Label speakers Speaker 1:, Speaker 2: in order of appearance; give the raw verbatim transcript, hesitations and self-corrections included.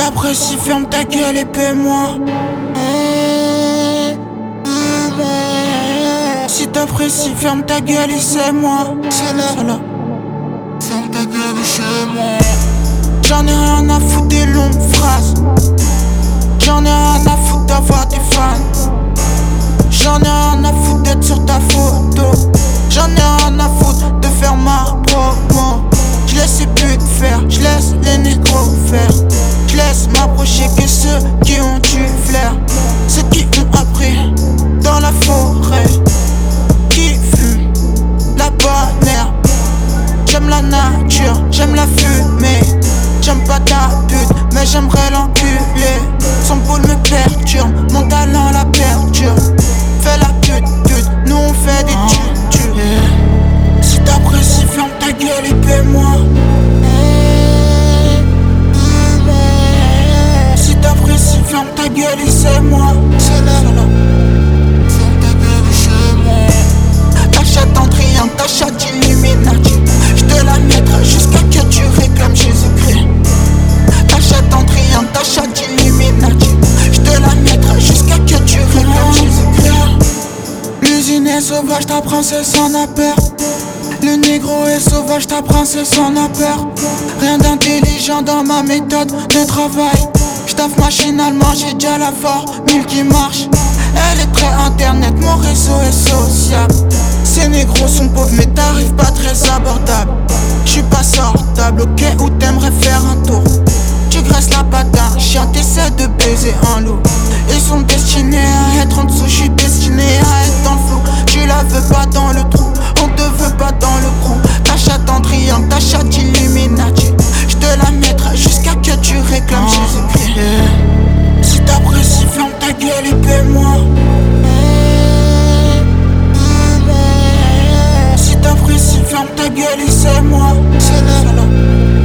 Speaker 1: t'apprécies, ferme ta gueule et paie-moi. Si t'apprécies, ferme ta gueule et c'est moi. C'est là, c'est là.
Speaker 2: Ferme ta gueule et c'est moi.
Speaker 1: J'en ai rien à foutre des longues phrases. J'en ai rien à foutre d'avoir des fans. J'en ai rien à foutre d'être sur ta photo. J'en ai rien à foutre de faire ma promo. J'laisse les putes faire, j'laisse les négros faire. J'laisse m'approcher que ceux qui ont du flair. Ceux qui ont appris dans la forêt, qui fument la bonne herbe. J'aime la nature, j'aime la fumée. J'aime pas ta pute, mais j'aimerais l'enculer. Son boule me perturbe, mon talent la perturbe. Fais la pute, pute, nous on fait des tubes, tubes. Yeah. Si t'apprécies, ferme ta gueule et paie-moi. Si t'apprécies, ferme ta gueule et c'est moi. C'est là, c'est là.
Speaker 2: Ferme ta gueule et c'est moi.
Speaker 1: Ta chatte en triangle, ta chatte Illuminati. J'te la mettrai jusqu'à que tu réclames Jésus-Christ. Ta chatte en triangle, ta chatte Illuminati. J'te la mettrai jusqu'à que tu réclames Jésus-Christ. L'usine est sauvage, ta princesse en a peur. Le négro est sauvage, ta princesse en a peur. Rien d'intelligent dans ma méthode de travail. J'taffe machinalement, j'ai déjà la formule qui marche. Elle est très internet, mon réseau est sociable. Ces négros sont pauvres mais tarifs pas très abordables. J'suis pas sortable, ok, ou t'aimerais faire un tour. Tu graisses la patte d'un chien, t'essaies de baiser un loup. Ils sont destinés à être en dessous, j'suis destiné à être dans le flou. Tu la veux pas dans le trou, on te veut pas dans le crew. Ta chatte en triangle, ta chatte Illuminati. J'te la mettrai jusqu'à que tu réclames oh, Jésus-Christ. Yeah. Si t'apprécies, ferme ta gueule et paie-moi. Si t'apprécies, ferme ta gueule et c'est moi. C'est là, c'est là.